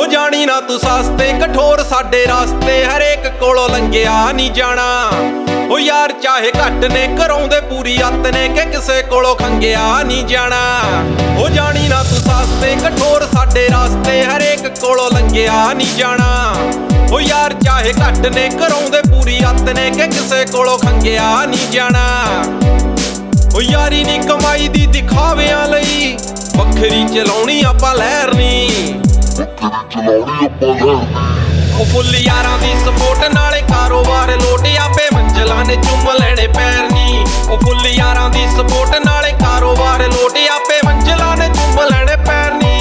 ਹੋ ਜਾਣੀ ਨਾ ਤੂੰ ਸਸਤੇ ਕਠੋਰ ਸਾਡੇ ਰਾਸਤੇ ਹਰੇਕ ਕੋਲੋਂ ਲੰਘਿਆ ਨਹੀਂ ਜਾਣਾ। ਹੋ ਯਾਰ ਚਾਹੇ ਘੱਟ ਨੇ ਕਰਾਉਂਦੇ ਪੂਰੀ ਅੱਤ ਨੇ ਕਿ ਕਿਸੇ ਕੋਲੋਂ ਖੰਗਿਆ ਨਹੀਂ ਜਾਣਾ। ਹੋ ਜਾਣੀ ਨਾ ਤੂੰ ਸਸਤੇ ਕਠੋਰ ਸਾਡੇ ਰਾਸਤੇ ਹਰੇਕ ਕੋਲੋਂ ਲੰਘਿਆ ਨਹੀਂ ਜਾਣਾ। ਹੋ ਯਾਰ ਚਾਹੇ ਘੱਟ ਨੇ ਕਰਾਉਂਦੇ ਪੂਰੀ ਅੱਤ ਨੇ ਕਿ ਕਿਸੇ ਕੋਲੋਂ ਖੰਗਿਆ ਨਹੀਂ ਜਾਣਾ। ਹੋ ਯਾਰੀ ਨੀ ਕਮਾਈ ਦੀ ਦਿਖਾਵਿਆਂ ਲਈ ਵੱਖਰੀ ਚਲਾਉਣੀ ਆਪਾਂ ਲਹਿਰ ਨੀ। ਉਹ ਫੁੱਲ ਯਾਰਾਂ ਦੀ ਸਪੋਰਟ ਨਾਲੇ ਕਾਰੋਬਾਰ ਲੋਟ ਆਪੇ ਮੰਜ਼ਲਾਂ ਨੇ ਚੁੰਮ ਲੈਣੇ ਪੈਰ ਨੀ। ਉਹ ਫੁੱਲ ਯਾਰਾਂ ਦੀ ਸਪੋਰਟ ਨਾਲੇ ਕਾਰੋਬਾਰ ਲੋਟ ਆਪੇ ਮੰਜ਼ਲਾਂ ਨੇ ਚੁੰਮ ਲੈਣੇ ਪੈਰ ਨੀ।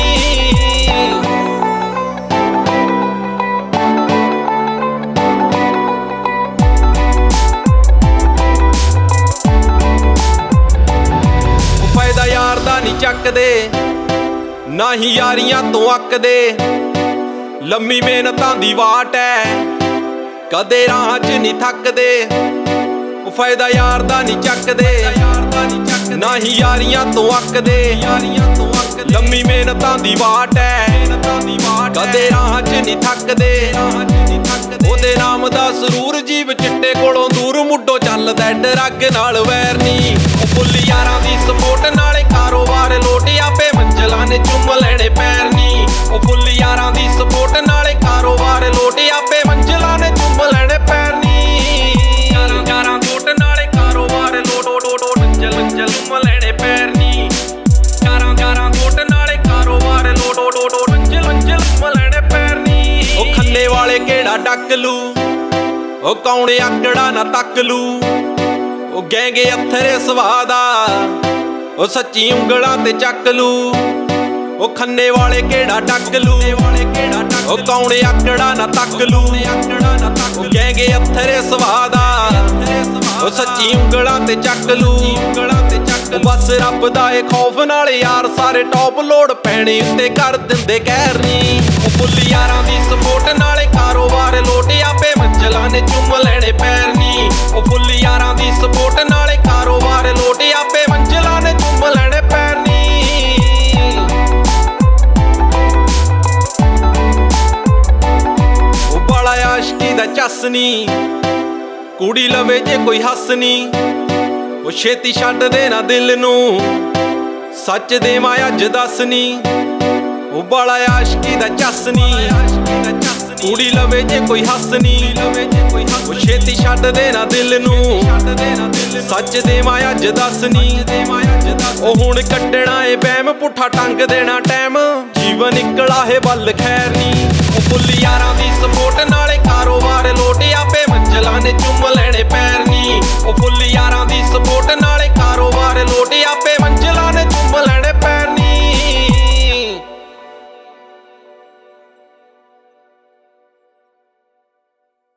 ਫਾਇਦਾ ਯਾਰ ਦਾ ਨਹੀਂ ਚੱਕਦੇ ਨਾ ਹੀ ਯਾਰੀਆਂ ਤੋਂ ਅੱਕਦੇ। ਲੰਮੀ ਮਿਹਨਤਾਂ ਦੀ ਵਾਟ ਐ ਕਦੇ ਰਾਹ 'ਚ ਨਹੀਂ ਥੱਕਦੇ। ਉਹ ਫਾਇਦਾ ਯਾਰ ਦਾ ਨਹੀਂ ਚੱਕਦੇ ਨਾ ਹੀ ਯਾਰੀਆਂ ਤੋਂ ਅੱਕਦੇ। ਲੰਮੀ ਮਿਹਨਤਾਂ ਦੀ ਵਾਟ ਐ ਕਦੇ ਰਾਹ 'ਚ ਨਹੀਂ ਥੱਕਦੇ। ਉਹਦੇ ਨਾਮ ਦਾ ਸਰੂਰ ਜੀਵ ਚਿੱਟੇ ਕੋਲੋਂ ਦੂਰ ਮੁੱਢੋਂ ਚੱਲਦਾ ਡਰੱਗ ਨਾਲ ਵੈਰ ਨੀ। ਉਹ ਫੁੱਲ ਯਾਰਾਂ ਦੀ ਸਪੋਰਟ ਨਾਲੇ ਕਾਰੋਬਾਰ ਲੋਟ ਆਪੇ ਮੰਜ਼ਲਾਂ ਨੇ ਚੁੰਮ ਲੈਣੇ ਪੈਰ ਨੀ। ਉਹ ਫੁੱਲ ਯਾਰਾਂ ਦੀ ਸਪੋਰਟ ਨਾਲੇ ਕਾਰੋਬਾਰ ਲੋਟ ਆਪੇ ਮੰਜ਼ਲਾਂ ਨੇ ਚੁੰਮ ਲੈਣੇ ਪੈਰ ਨੀ। ਯਾਰਾਂ ਲੋਟ ਨਾਲੇ ਕਾਰੋਬਾਰ ਲੋਟ ਮੰਜ਼ਲ ਚੁੰਮ ਲੈਣੇ ਪੈਰ ਨੀ। ਯਾਰਾਂ ਲੋਟ ਨਾਲੇ ਕਾਰੋਬਾਰ ਲੋਟ ਮੰਜ਼ਲ ਚੁੰਮ ਲੈਣੇ ਪੈਰ ਨੀ। ਉਹ ਖੰਨੇ ਵਾਲੇ ਕਿਹੜਾ ਡੱਕ ਲੂ ਉਹ ਕੌਣ ਆਕੜਾ ਨਾ ਤੱਕ ਲੂ। ਉਹ ਗੈਂਗੇ ਅਥਰੇ ਸਵਾਦਾ ਉਹ ਸੱਚੀ ਉਂਗਲਾਂ ਤੇ ਚੱਕ ਲੂ। ਉਹ ਖੰਨੇ ਵਾਲੇ ਕਿਹੜਾ ਡੱਕ ਲੂ ਉਹ ਕੌਣ ਆਕੜਾ ਨਾ ਤੱਕ ਲੂ। ਉਹ ਗੈਂਗੇ ਅਥਰੇ ਸਵਾਦਾ ਉਹ ਸੱਚੀ ਉਂਗਲਾਂ ਤੇ ਚੱਕ ਲੂ। ਬਸ ਰੱਬ ਦਾ ਏ ਖੌਫ ਨਾਲ ਯਾਰ ਸਾਰੇ ਟੌਪ ਲੋਡ ਪੈਣੇ ਉੱਤੇ ਕਰ ਦਿੰਦੇ ਕਹਿਰ ਨੀ। ਉਹ ਫੁੱਲ ਯਾਰਾਂ ਦੀ ਸਪੋਰਟ ਨਾਲੇ ਕਾਰੋਬਾਰ ਲੋਟ ਆਪੇ ਮੰਜ਼ਲਾਂ ਨੇ ਚੁੰਮ ਲੈਣੇ ਪੈਰ ਨੀ। ਉਹ ਫੁੱਲ ਯਾਰਾਂ ਦੀ ਸਪੋਰਟ ਨਾਲੇ ਕਾਰੋਬਾਰ ਲੋਟ ਆਪੇ ਮੰਜ਼ਲਾਂ ਨੇ ਚੁੰਮ ਲੈਣੇ ਪੈਰ ਨੀ। ਉਹ ਬਾਲਾ ਆਸ਼ਕੀ ਦਾ ਚੱਸ ਨੀ ਕੁੜੀ ਲਵੇ ਜੇ ਕੋਈ ਹੱਸ ਨੀ। ਉਹ ਛੇਤੀ ਛੱਡ ਦੇ ਨਾ ਦਿਲ ਨੂੰ ਸੱਚ ਦੇਵਾਂ ਅੱਜ ਦੱਸ ਨੀ। ਉਹ ਬਾਲਾ ਆਸ਼ਕੀ ਦਾ ਚੱਸ ਨੀ ਕੁੜੀ ਲਵੇ ਜੇ ਕੋਈ ਹੱਸ ਨੀ। ਉਹ ਛੇਤੀ ਛੱਡ ਦੇ ਨਾ ਦਿਲ ਨੂੰ ਸੱਚ ਦੇਵਾਂ ਅੱਜ ਦੱਸ ਨੀ। ਉਹ ਹੁਣ ਕੱਢਣਾ ਏ ਬਹਿਮ ਪੁੱਠਾ ਟੰਗ ਦੇਣਾ ਟਾਈਮ ਜੀਵਨ ਨਿਕਲਾ ਹੈ ਵੱਲ ਖੈਰ ਨੀ। ਉਹ ਫੁੱਲ ਯਾਰਾਂ ਦੀ ਸਪੋਰਟ ਨਾਲੇ ਕਾਰੋਬਾਰ ਲੋਟ ਆਪੇ ਮੰਜ਼ਲਾਂ ਨੇ ਚੁੰਮ